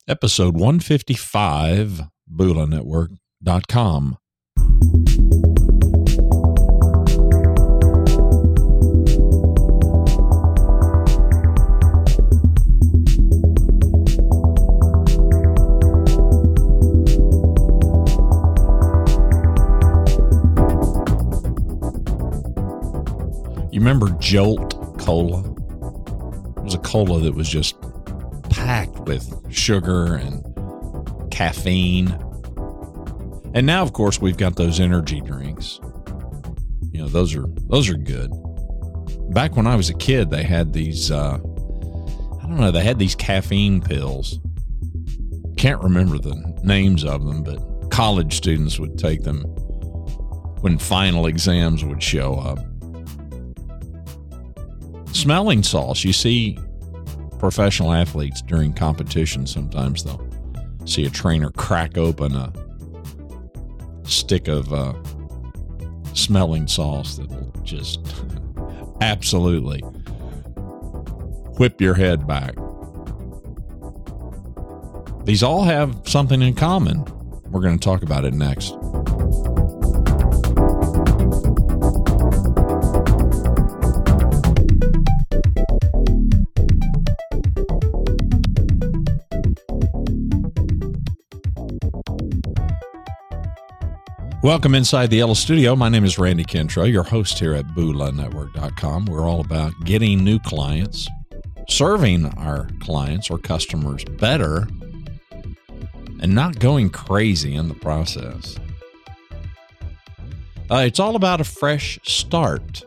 Episode 155, BulaNetwork.com. You remember Jolt Cola? It was a cola that was just packed with sugar and caffeine. And now, of course, we've got those energy drinks. You know, those are good. Back when I was a kid, they had these, they had these caffeine pills. Can't remember the names of them, but college students would take them when final exams would show up. Smelling salts. You see professional athletes during competition, sometimes they'll see a trainer crack open a stick of smelling sauce that will just absolutely whip your head back. These all have something in common. We're going to talk about it next. Welcome inside the Yellow Studio. My name is Randy Kentrow, your host here at BulaNetwork.com. We're all about getting new clients, serving our clients or customers better, and not going crazy in the process. It's all about a fresh start.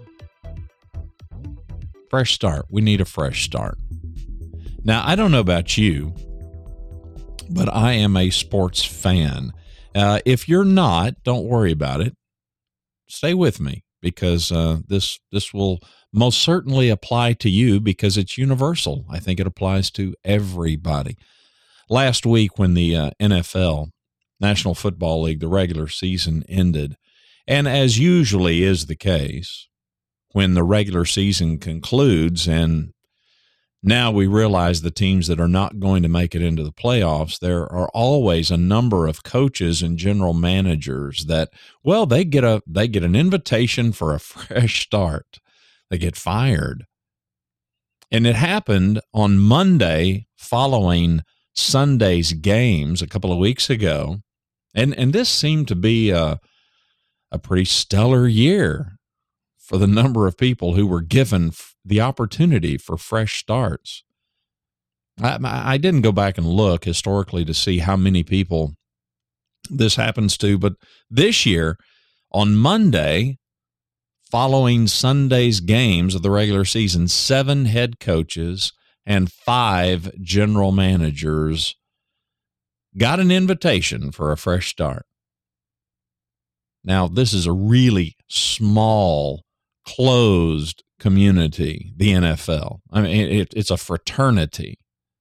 Fresh start. We need a fresh start. Now, I don't know about you, but I am a sports fan. If you're not, don't worry about it. Stay with me because this will most certainly apply to you because it's universal. I think it applies to everybody. Last week when the NFL, National Football League, the regular season ended, and as usually is the case, when the regular season concludes and now we realize the teams that are not going to make it into the playoffs, there are always a number of coaches and general managers that, well, they get an invitation for a fresh start. They get fired. And it happened on Monday following Sunday's games a couple of weeks ago. And this seemed to be a pretty stellar year for the number of people who were given the opportunity for fresh starts. I didn't go back and look historically to see how many people this happens to, but this year, on Monday, following Sunday's games of the regular season, 7 head coaches and 5 general managers got an invitation for a fresh start. Now, this is a really small, closed community, the NFL. I mean, it's a fraternity.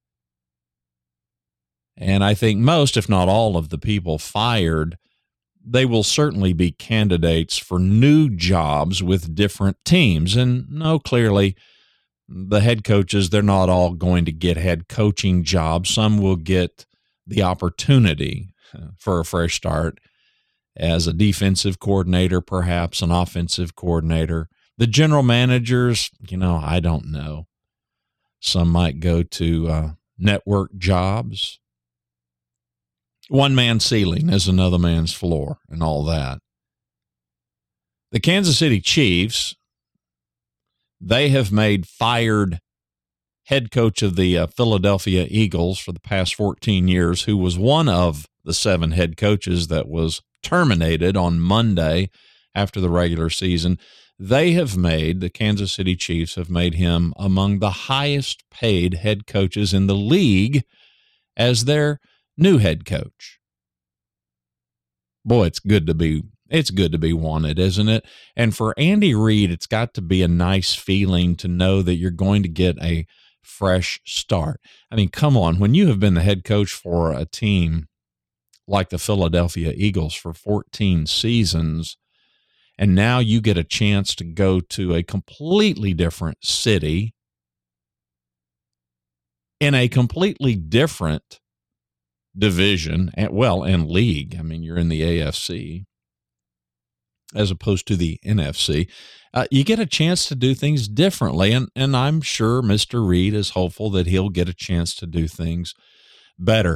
And I think most, if not all, of the people fired, they will certainly be candidates for new jobs with different teams. And no, clearly, the head coaches, they're not all going to get head coaching jobs. Some will get the opportunity for a fresh start as a defensive coordinator, perhaps an offensive coordinator. The general managers, I don't know. Some might go to network jobs. One man's ceiling is another man's floor and all that. The Kansas City Chiefs, they have made fired head coach of the Philadelphia Eagles for the past 14 years, who was one of the 7 head coaches that was terminated on Monday after the regular season. The Kansas City Chiefs have made him among the highest paid head coaches in the league as their new head coach. Boy, it's good to be wanted, isn't it? And for Andy Reid, it's got to be a nice feeling to know that you're going to get a fresh start. I mean, come on, when you have been the head coach for a team like the Philadelphia Eagles for 14 seasons, and now you get a chance to go to a completely different city in a completely different division and league. I mean, you're in the AFC as opposed to the NFC. You get a chance to do things differently. And I'm sure Mr. Reid is hopeful that he'll get a chance to do things better.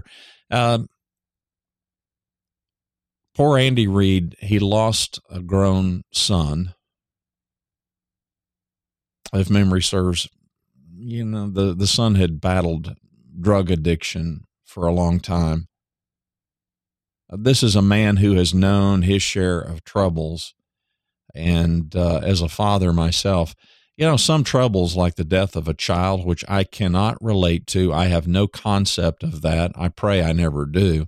Poor Andy Reid, he lost a grown son. If memory serves, the son had battled drug addiction for a long time. This is a man who has known his share of troubles. And as a father myself, some troubles like the death of a child, which I cannot relate to. I have no concept of that. I pray I never do.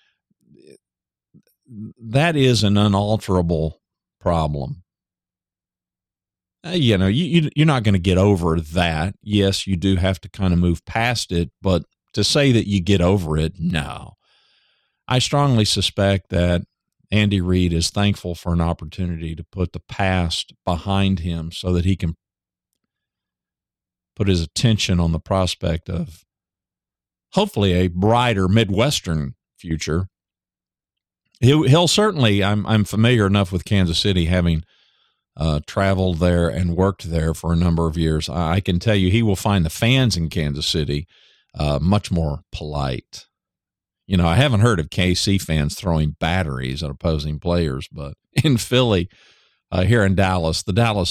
That is an unalterable problem. You're not going to get over that. Yes, you do have to kind of move past it, but to say that you get over it, no. I strongly suspect that Andy Reid is thankful for an opportunity to put the past behind him so that he can put his attention on the prospect of hopefully a brighter Midwestern future. He'll certainly, I'm familiar enough with Kansas City, having traveled there and worked there for a number of years. I can tell you he will find the fans in Kansas City much more polite. I haven't heard of KC fans throwing batteries at opposing players, but in Philly, here in Dallas,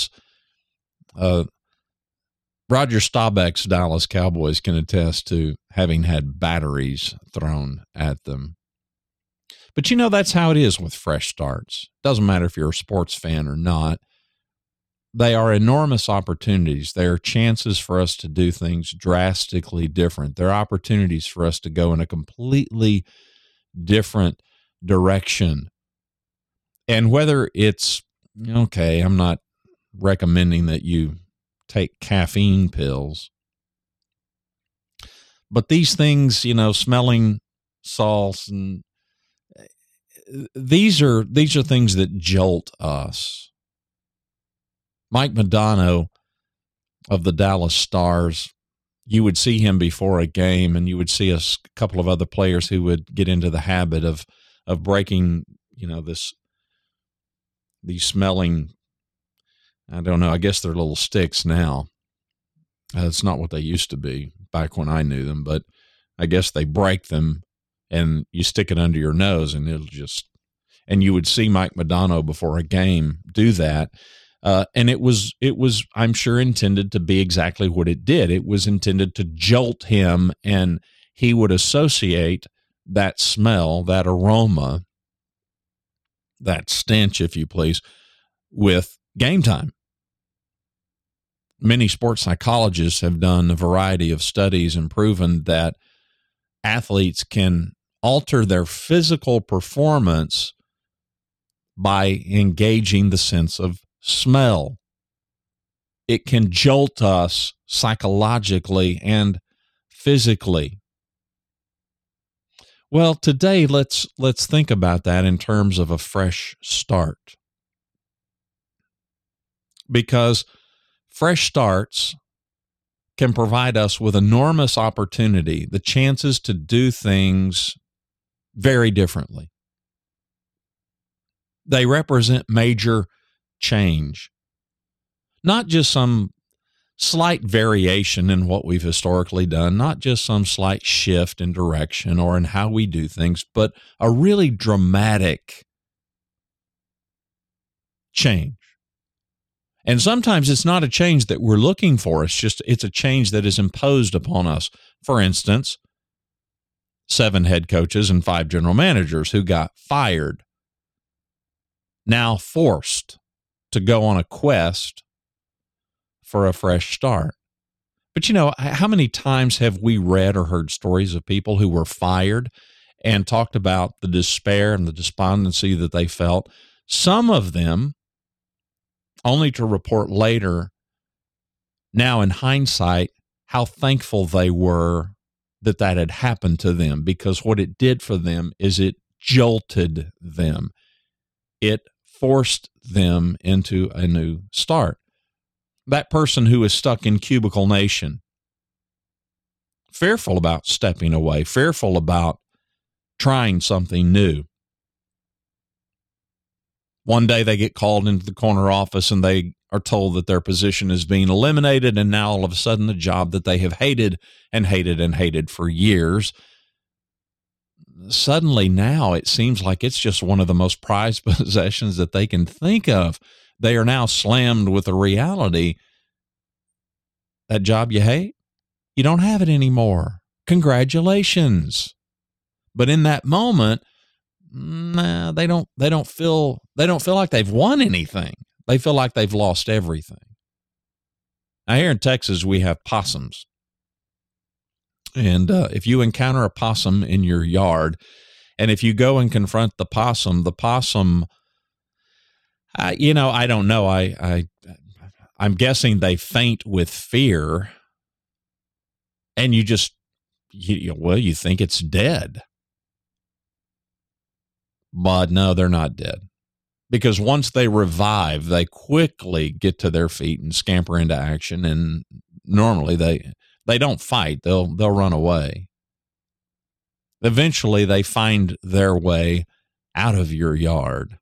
Roger Staubach's Dallas Cowboys can attest to having had batteries thrown at them. But that's how it is with fresh starts. Doesn't matter if you're a sports fan or not. They are enormous opportunities. They are chances for us to do things drastically different. They're opportunities for us to go in a completely different direction. And whether it's, I'm not recommending that you take caffeine pills, but these things, smelling salts, and these are things that jolt us. Mike Modano of the Dallas Stars, you would see him before a game, and you would see a couple of other players who would get into the habit of breaking, these smelling, I don't know, I guess they're little sticks now. It's not what they used to be back when I knew them, but I guess they break them and you stick it under your nose and and you would see Mike Modano before a game do that. And it was, I'm sure, intended to be exactly what it did. It was intended to jolt him, and he would associate that smell, that aroma, that stench, if you please, with game time. Many sports psychologists have done a variety of studies and proven that athletes can alter their physical performance by engaging the sense of smell. It can jolt us psychologically and physically. Well, today let's think about that in terms of a fresh start. Because fresh starts can provide us with enormous opportunity, the chances to do things very differently. They represent major change, not just some slight variation in what we've historically done, not just some slight shift in direction or in how we do things, but a really dramatic change. And sometimes it's not a change that we're looking for. It's a change that is imposed upon us. For instance, 7 head coaches and 5 general managers who got fired, now forced to go on a quest for a fresh start. But how many times have we read or heard stories of people who were fired and talked about the despair and the despondency that they felt? Some of them only to report later, now in hindsight, how thankful they were that had happened to them, because what it did for them is it jolted them. It forced them into a new start. That person who is stuck in Cubicle Nation, fearful about stepping away, fearful about trying something new. One day they get called into the corner office and they are told that their position is being eliminated, and now all of a sudden the job that they have hated and hated and hated for years, suddenly now it seems like it's just one of the most prized possessions that they can think of. They are now slammed with the reality that job you hate, you don't have it anymore. Congratulations. But in that moment, they don't feel like they've won anything. They feel like they've lost everything. Now here in Texas, we have possums. And if you encounter a possum in your yard, and if you go and confront the possum, I don't know. I'm guessing they faint with fear, and you think it's dead. But no, they're not dead. Because once they revive, they quickly get to their feet and scamper into action, and normally they don't fight. They'll run away. Eventually, they find their way out of your yard.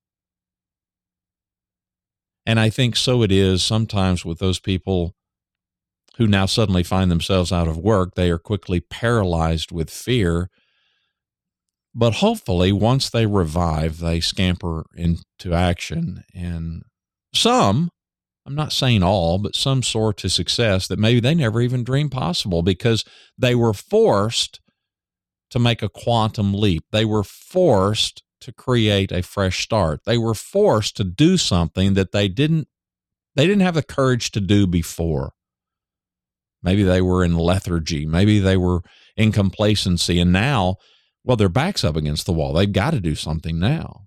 And I think so it is sometimes with those people who now suddenly find themselves out of work. They are quickly paralyzed with fear. But hopefully, once they revive, they scamper into action. And some, I'm not saying all, but some soar to success that maybe they never even dreamed possible because they were forced to make a quantum leap. They were forced to create a fresh start. They were forced to do something that they didn't have the courage to do before. Maybe they were in lethargy. Maybe they were in complacency. And now, well, their back's up against the wall. They've got to do something now.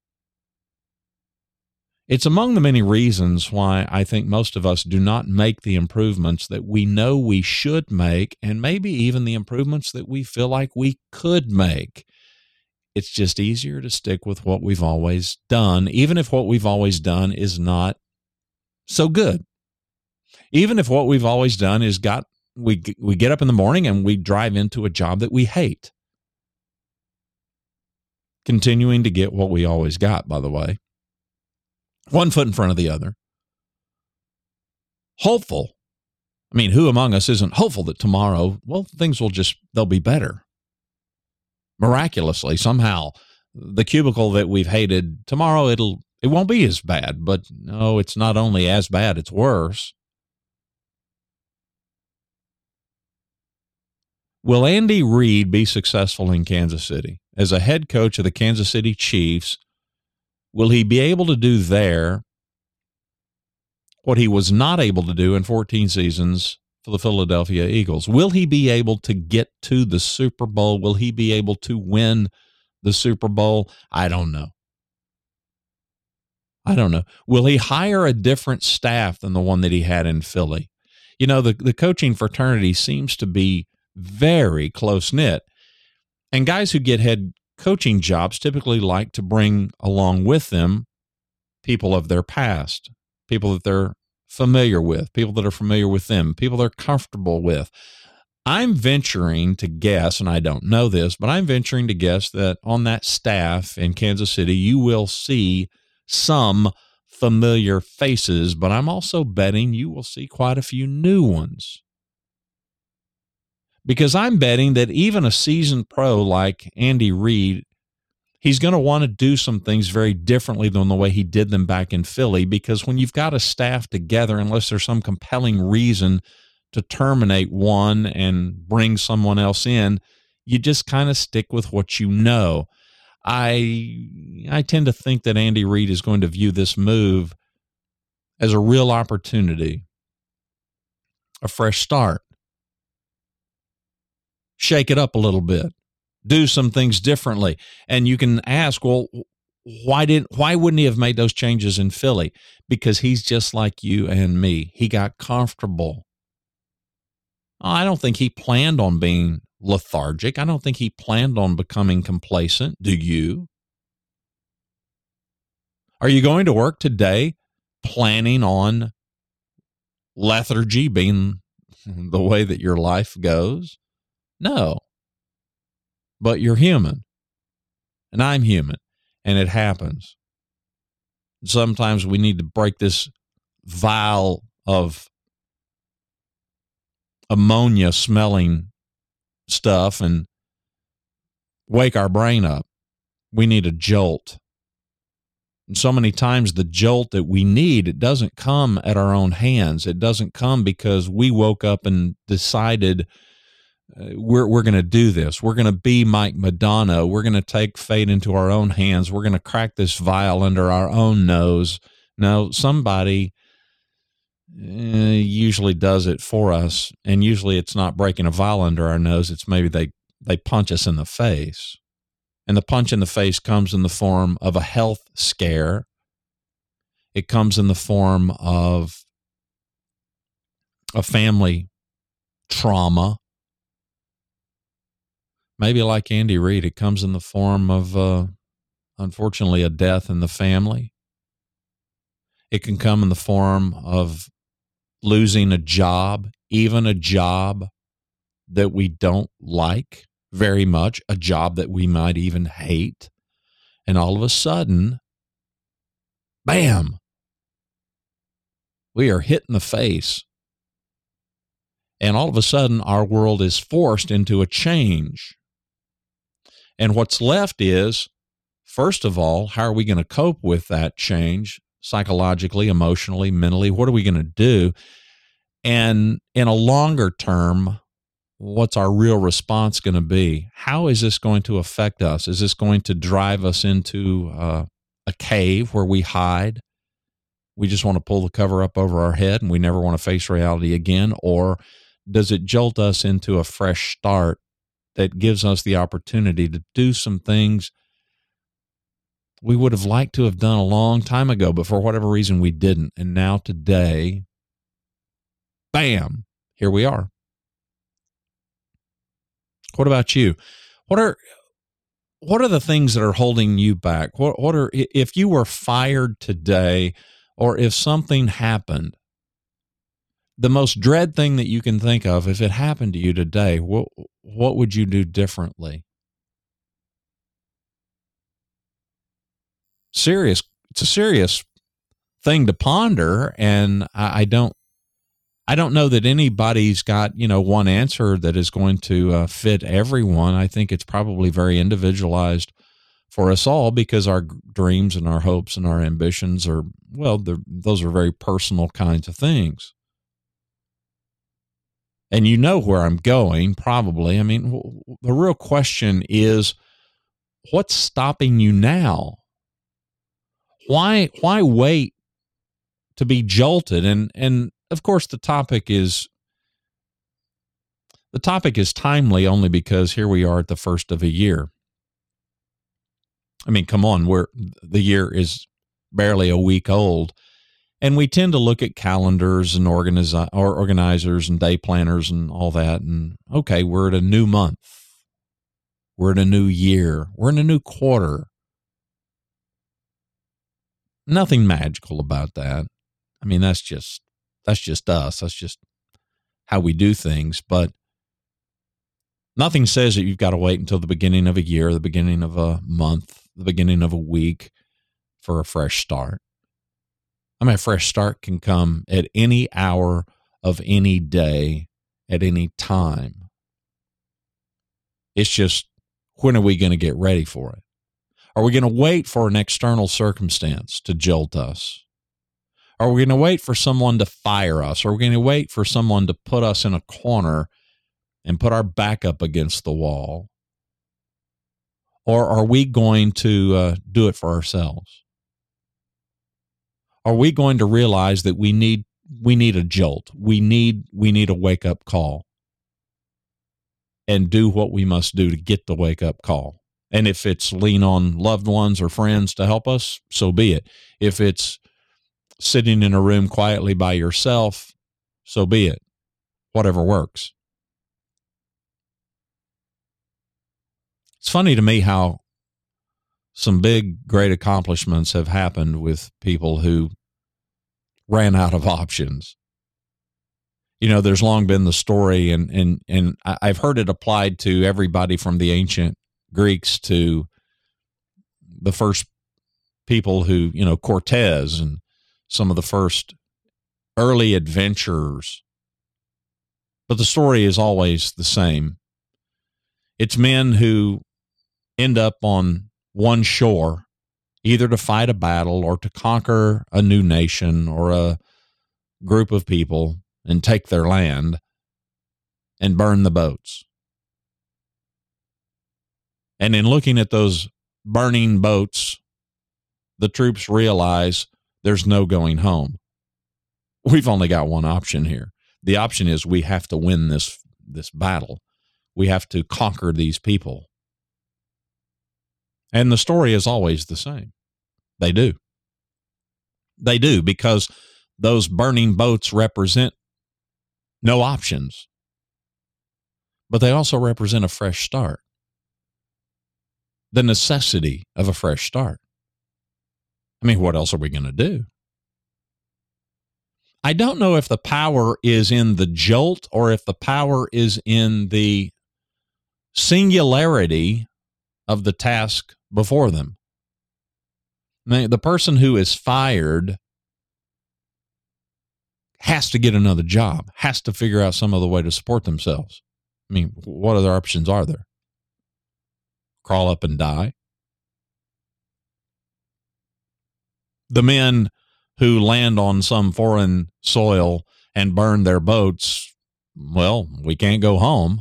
It's among the many reasons why I think most of us do not make the improvements that we know we should make, and maybe even the improvements that we feel like we could make. It's just easier to stick with what we've always done, even if what we've always done is not so good. Even if what we've always done is we get up in the morning and we drive into a job that we hate. Continuing to get what we always got, by the way. One foot in front of the other. Hopeful. I mean, who among us isn't hopeful that tomorrow, well, things they'll be better. Miraculously, somehow, the cubicle that we've hated, tomorrow it won't be as bad. But no, it's not only as bad, it's worse. Will Andy Reid be successful in Kansas City? As a head coach of the Kansas City Chiefs, will he be able to do there what he was not able to do in 14 seasons for the Philadelphia Eagles? Will he be able to get to the Super Bowl? Will he be able to win the Super Bowl? I don't know. Will he hire a different staff than the one that he had in Philly? You know, the coaching fraternity seems to be very close-knit. And guys who get head coaching jobs typically like to bring along with them people of their past, people that they're familiar with, people that are familiar with them, people they're comfortable with. I'm venturing to guess, and I don't know this, but I'm venturing to guess that on that staff in Kansas City, you will see some familiar faces, but I'm also betting you will see quite a few new ones. Because I'm betting that even a seasoned pro like Andy Reid, he's going to want to do some things very differently than the way he did them back in Philly. Because when you've got a staff together, unless there's some compelling reason to terminate one and bring someone else in, you just kind of stick with what you know. I tend to think that Andy Reid is going to view this move as a real opportunity, a fresh start. Shake it up a little bit, do some things differently. And you can ask, well, why wouldn't he have made those changes in Philly? Because he's just like you and me. He got comfortable. I don't think he planned on being lethargic. I don't think he planned on becoming complacent. Do you? Are you going to work today planning on lethargy being the way that your life goes? No, but you're human. and I'm human, and it happens. Sometimes we need to break this vial of ammonia smelling stuff and wake our brain up. We need a jolt. And so many times the jolt that we need, it doesn't come at our own hands. It doesn't come because we woke up and decided we're going to do this. We're going to be Mike Madonna. We're going to take fate into our own hands. We're going to crack this vial under our own nose. No, somebody usually does it for us. And usually it's not breaking a vial under our nose. It's maybe they punch us in the face. And the punch in the face comes in the form of a health scare. It comes in the form of a family trauma. Maybe like Andy Reid, it comes in the form of, unfortunately, a death in the family. It can come in the form of losing a job, even a job that we don't like very much, a job that we might even hate. And all of a sudden, bam, we are hit in the face. And all of a sudden, our world is forced into a change. And what's left is, first of all, how are we going to cope with that change psychologically, emotionally, mentally? What are we going to do? And in a longer term, what's our real response going to be? How is this going to affect us? Is this going to drive us into a cave where we hide? We just want to pull the cover up over our head and we never want to face reality again? Or does it jolt us into a fresh start that gives us the opportunity to do some things we would have liked to have done a long time ago, but for whatever reason we didn't? And now today, bam, here we are. What about you? What are the things that are holding you back? What are, if you were fired today, or if something happened, the most dread thing that you can think of, if it happened to you today, what would you do differently? It's a serious thing to ponder, and I don't know that anybody's got, one answer that is going to fit everyone. I think it's probably very individualized for us all, because our dreams and our hopes and our ambitions are, those are very personal kinds of things. And you know where I'm going, probably. I mean, the real question is, what's stopping you now? Why wait to be jolted? And of course, the topic is timely only because here we are at the first of a year. I mean, come on, the year is barely a week old, and we tend to look at calendars and organizers and day planners and all that. And okay, we're at a new month, we're in a new year, we're in a new quarter. Nothing magical about that. I mean, that's just us. That's just how we do things. But nothing says that you've got to wait until the beginning of a year, the beginning of a month, the beginning of a week for a fresh start. I mean, a fresh start can come at any hour of any day, at any time. It's just, when are we going to get ready for it? Are we going to wait for an external circumstance to jolt us? Are we going to wait for someone to fire us? Are we going to wait for someone to put us in a corner and put our back up against the wall? Or are we going to do it for ourselves? Are we going to realize that we need a jolt? We need a wake-up call, and do what we must do to get the wake-up call. And if it's lean on loved ones or friends to help us, so be it. If it's sitting in a room quietly by yourself, so be it. Whatever works. It's funny to me how some big, great accomplishments have happened with people who ran out of options. There's long been the story, and I've heard it applied to everybody from the ancient Greeks to the first people who, Cortez and some of the first early adventurers. But the story is always the same. It's men who end up on one shore, either to fight a battle or to conquer a new nation or a group of people and take their land and burn the boats. And in looking at those burning boats, the troops realize there's no going home. We've only got one option here. The option is we have to win this battle. We have to conquer these people. And the story is always the same. They do. They do, because those burning boats represent no options. But they also represent a fresh start. The necessity of a fresh start. I mean, what else are we going to do? I don't know if the power is in the jolt or if the power is in the singularity of the task before them. The person who is fired has to get another job, has to figure out some other way to support themselves. I mean, what other options are there? Crawl up and die? The men who land on some foreign soil and burn their boats, well, we can't go home.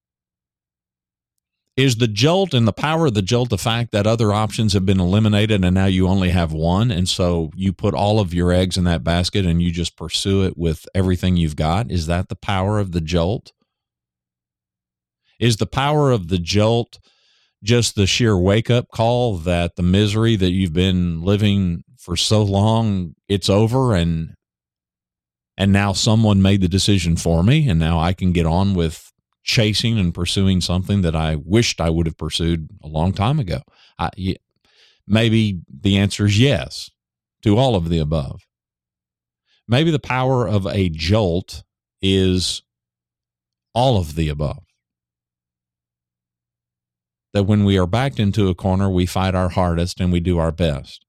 Is the jolt and the power of the jolt the fact that other options have been eliminated and now you only have one, and so you put all of your eggs in that basket and you just pursue it with everything you've got? Is that the power of the jolt? Is the power of the jolt just the sheer wake-up call that the misery that you've been living for so long, it's over, and now someone made the decision for me, and now I can get on with chasing and pursuing something that I wished I would have pursued a long time ago? Maybe the answer is yes to all of the above. Maybe the power of a jolt is all of the above. That when we are backed into a corner, we fight our hardest and we do our best.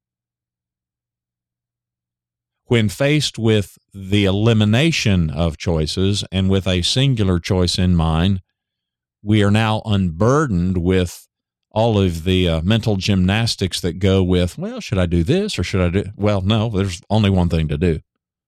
When faced with the elimination of choices and with a singular choice in mind, we are now unburdened with all of the mental gymnastics that go with, well, should I do this or should I do? Well, no, there's only one thing to do.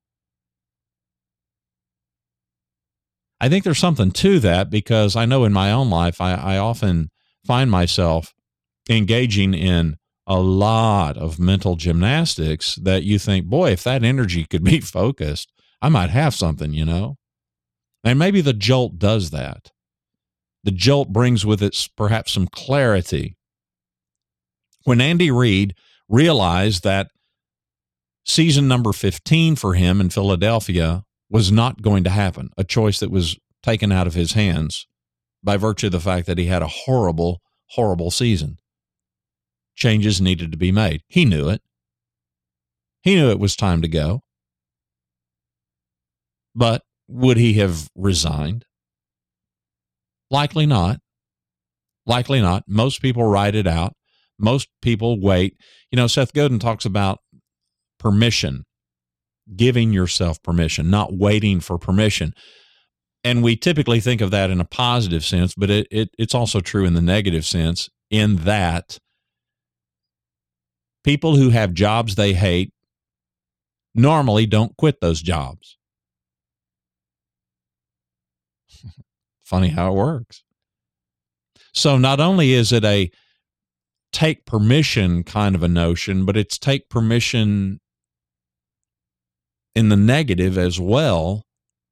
I think there's something to that, because I know in my own life, I often find myself engaging in a lot of mental gymnastics that you think, boy, if that energy could be focused, I might have something, And maybe the jolt does that. The jolt brings with it perhaps some clarity. When Andy Reid realized that season number 15 for him in Philadelphia was not going to happen, a choice that was taken out of his hands by virtue of the fact that he had a horrible, horrible season. Changes needed to be made. He knew it. He knew it was time to go. But would he have resigned? Likely not. Likely not. Most people ride it out. Most people wait. Seth Godin talks about permission, giving yourself permission, not waiting for permission. And we typically think of that in a positive sense, but it's also true in the negative sense, in that people who have jobs they hate normally don't quit those jobs. Funny how it works. So not only is it a take permission kind of a notion, but it's take permission in the negative as well.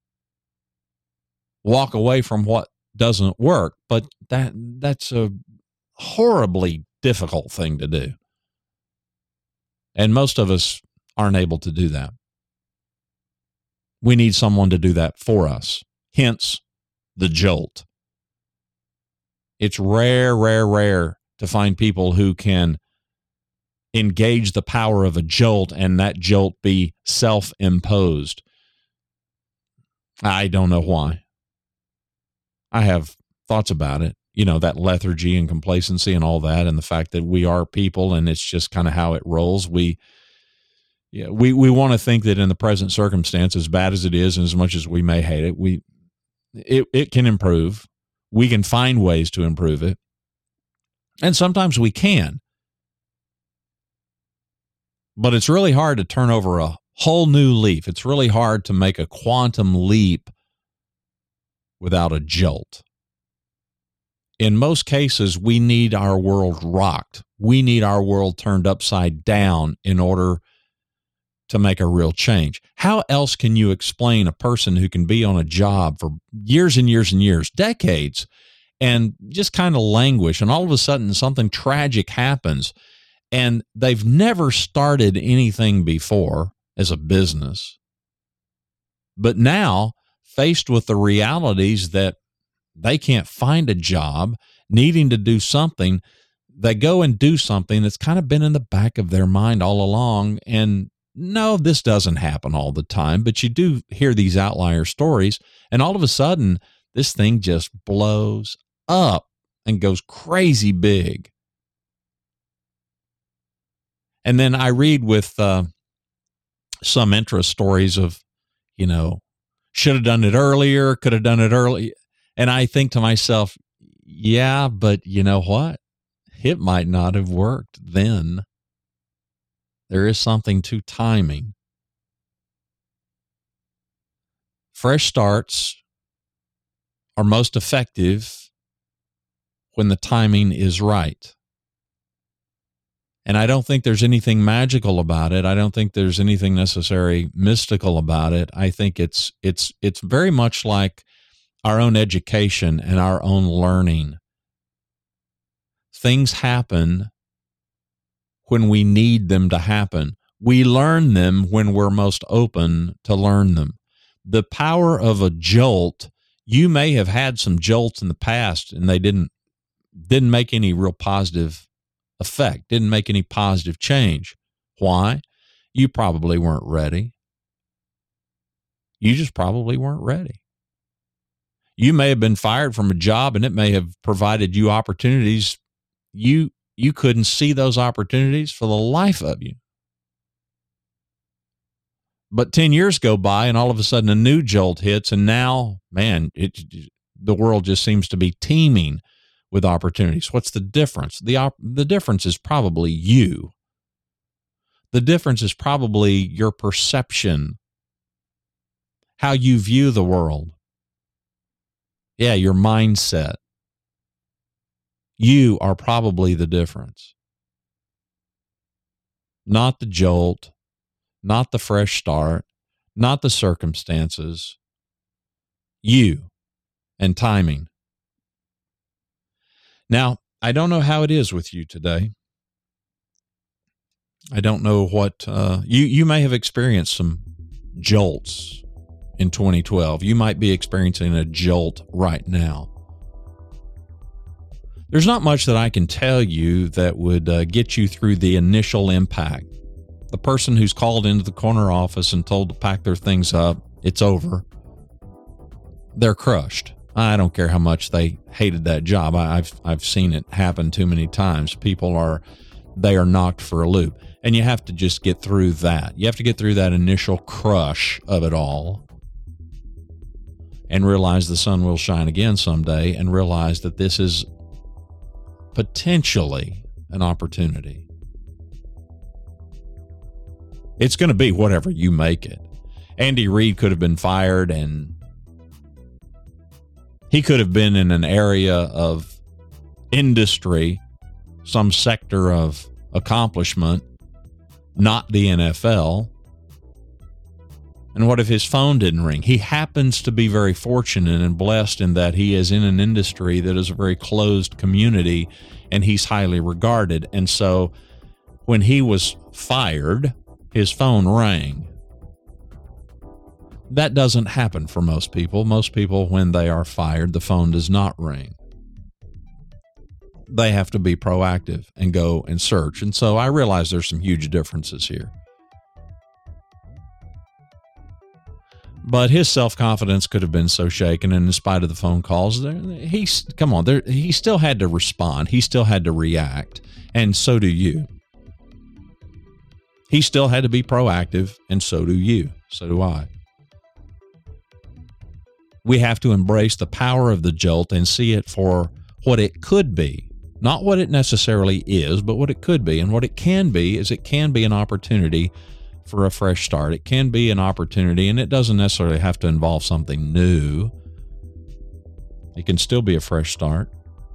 Walk away from what doesn't work, but that's a horribly difficult thing to do. And most of us aren't able to do that. We need someone to do that for us. Hence, the jolt. It's rare to find people who can engage the power of a jolt and that jolt be self-imposed. I don't know why. I have thoughts about it. that lethargy and complacency and all that, and the fact that we are people and it's just kind of how it rolls. We want to think that in the present circumstance, as bad as it is and as much as we may hate it, it can improve. We can find ways to improve it. And sometimes we can. But it's really hard to turn over a whole new leaf. It's really hard to make a quantum leap without a jolt. In most cases, we need our world rocked. We need our world turned upside down in order to make a real change. How else can you explain a person who can be on a job for years and years and years, decades, and just kind of languish, and all of a sudden something tragic happens, and they've never started anything before as a business, but now faced with the realities that they can't find a job, needing to do something, they go and do something that's kind of been in the back of their mind all along. And no, this doesn't happen all the time, but you do hear these outlier stories, and all of a sudden this thing just blows up and goes crazy big. And then I read with some interest stories of, should have done it earlier, could have done it early. And I think to myself, yeah, but you know what? It might not have worked then. There is something to timing. Fresh starts are most effective when the timing is right. And I don't think there's anything magical about it. I don't think there's anything necessarily mystical about it. I think it's very much like our own education and our own learning. Things happen when we need them to happen. We learn them when we're most open to learn them. The power of a jolt, you may have had some jolts in the past and they didn't make any real positive effect, didn't make any positive change. Why? You probably weren't ready. You just probably weren't ready. You may have been fired from a job and it may have provided you opportunities. You couldn't see those opportunities for the life of you. But 10 years go by and all of a sudden a new jolt hits, and now, man, the world just seems to be teeming with opportunities. What's the difference? The difference is probably you. The difference is probably your perception, how you view the world. Yeah, your mindset. You are probably the difference. Not the jolt, not the fresh start, not the circumstances. You and timing. Now, I don't know how it is with you today. I don't know what you may have experienced some jolts in 2012. You might be experiencing a jolt right now. There's not much that I can tell you that would get you through the initial impact. The person who's called into the corner office and told to pack their things up, it's over. They're crushed. I don't care how much they hated that job. I've seen it happen too many times. They are knocked for a loop. And you have to just get through that. You have to get through that initial crush of it all and realize the sun will shine again someday, and realize that this is potentially an opportunity. It's going to be whatever you make it. Andy Reid could have been fired, and he could have been in an area of industry, some sector of accomplishment, not the NFL. And what if his phone didn't ring? He happens to be very fortunate and blessed in that he is in an industry that is a very closed community, and he's highly regarded. And so when he was fired, his phone rang. That doesn't happen for most people. Most people, when they are fired, the phone does not ring. They have to be proactive and go and search. And so I realize there's some huge differences here. But his self-confidence could have been so shaken, and in spite of the phone calls, he still had to respond. He still had to react, and so do you. He still had to be proactive, and so do you. So do I. We have to embrace the power of the jolt and see it for what it could be. Not what it necessarily is, but what it could be. And what it can be is it can be an opportunity for a fresh start. It can be an opportunity, and it doesn't necessarily have to involve something new. It can still be a fresh start.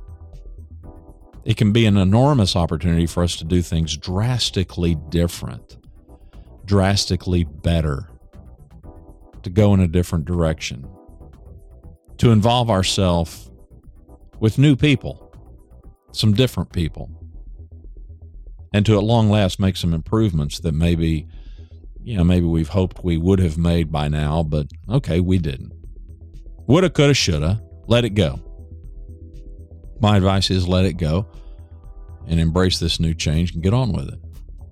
It can be an enormous opportunity for us to do things drastically different, drastically better, to go in a different direction, to involve ourselves with new people, some different people, and to at long last make some improvements that maybe we've hoped we would have made by now, but okay, we didn't. Woulda, coulda, shoulda. Let it go. My advice is let it go and embrace this new change and get on with it.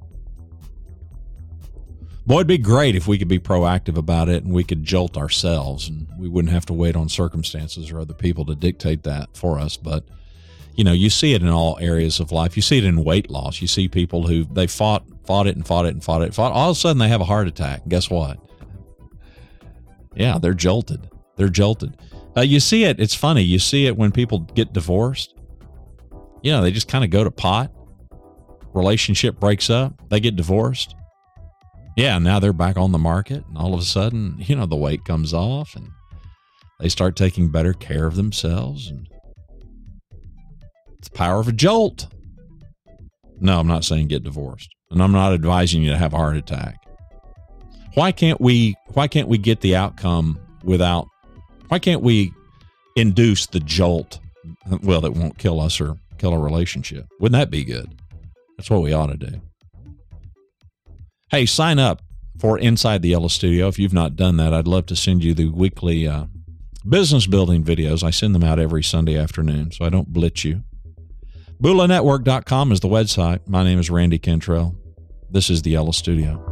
Boy, it'd be great if we could be proactive about it and we could jolt ourselves and we wouldn't have to wait on circumstances or other people to dictate that for us. But, you see it in all areas of life. You see it in weight loss. You see people who they fought it. All of a sudden they have a heart attack. Guess what? Yeah, they're jolted. You see it. It's funny. You see it when people get divorced. They just kind of go to pot. Relationship breaks up. They get divorced. Yeah, now they're back on the market, and all of a sudden, the weight comes off, and they start taking better care of themselves, and it's the power of a jolt. No, I'm not saying get divorced, and I'm not advising you to have a heart attack. Why can't we get the outcome without? Why can't we induce the jolt? Well, that won't kill us or kill a relationship. Wouldn't that be good? That's what we ought to do. Hey, sign up for Inside the Yellow Studio. If you've not done that, I'd love to send you the weekly business building videos. I send them out every Sunday afternoon, so I don't blitz you. BulaNetwork.com is the website. My name is Randy Cantrell. This is the Yellow Studio.